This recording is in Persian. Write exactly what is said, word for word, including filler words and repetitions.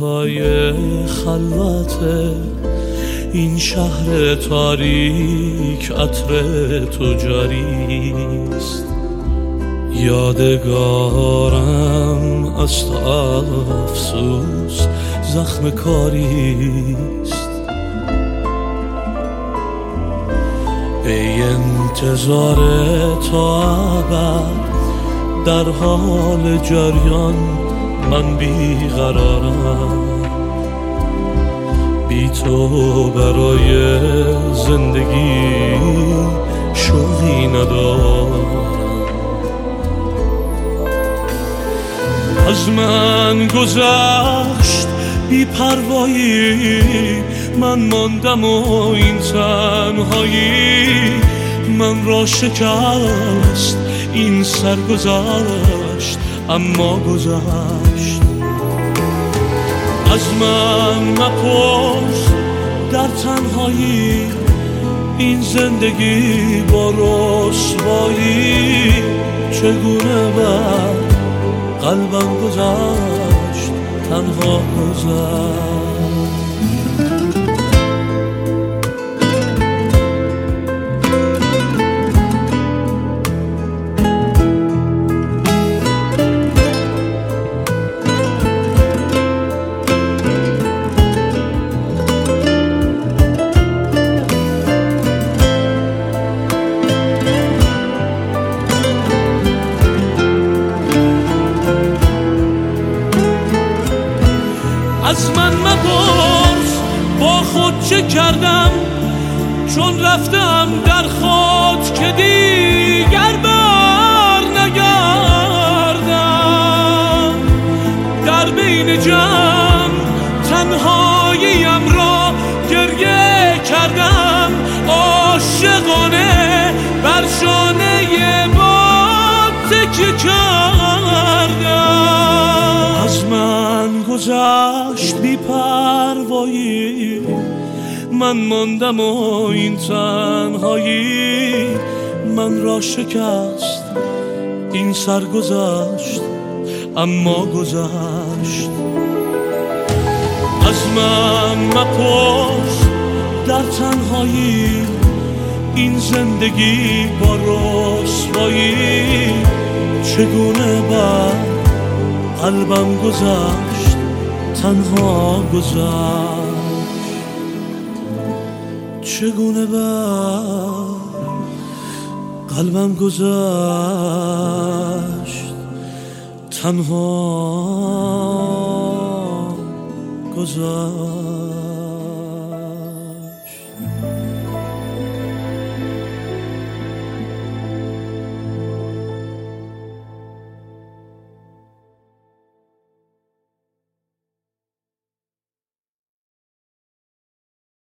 های خلوت این شهر تاریک عطر تو جاریست. یادگارم از تو افسوس زخم کاریست. ای انتظار تا ابد در حال جریان من بیقرارم، بی تو برای زندگی شوقی ندارم. از من گذشت بی پروایی، من ماندم و این تنهایی من را شکست. این سر گذشت اما گذشت. از من مپرس در تنهایی این زندگی با رسوایی چگونه بر قلبم گذشت تنها گذشت. از من مپرس با خود چه کردم، چون رفتم در خود که دیگر بر نگردم. در بین جمع تنهاییم را گریه کردم، عاشقانه بر شانه باد تکیه کردم. از من گذشت بی پروایی، من ماندم و این تنهایی من را شکست. این سر گذشت اما گذشت. از من مپرس در تنهایی این زندگی با رسوایی چگونه بر قلبم گذشت تنها گذشت. چگونه بر قلبم گذشت تنها گذشت.